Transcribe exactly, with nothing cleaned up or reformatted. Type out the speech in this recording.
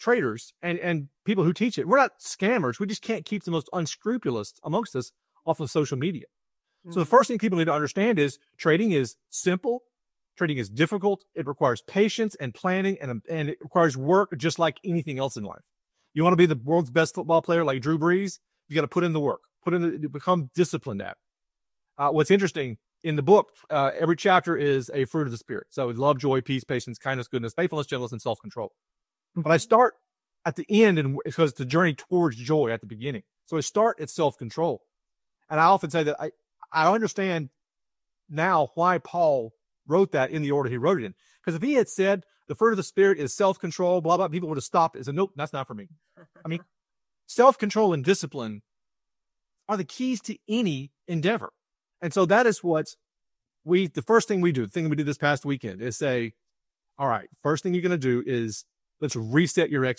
traders and, and people who teach it, we're not scammers. We just can't keep the most unscrupulous amongst us off of social media. Mm-hmm. So the first thing people need to understand is trading is simple. Trading is difficult. It requires patience and planning, and, and it requires work just like anything else in life. You want to be the world's best football player like Drew Brees, you got to put in the work, put in the, become disciplined at it. Uh, what's interesting in the book, uh, every chapter is a fruit of the Spirit. So love, joy, peace, patience, kindness, goodness, faithfulness, gentleness, and self-control. But I start at the end, and because it's the journey towards joy at the beginning. So I start at self-control. And I often say that I, I understand now why Paul wrote that in the order he wrote it in. Because if he had said the fruit of the Spirit is self-control, blah, blah, people would have stopped it and said, nope, that's not for me. I mean, self-control and discipline are the keys to any endeavor. And so that is what we, the first thing we do, the thing we did this past weekend is say, all right, first thing you're going to do is let's reset your expectations.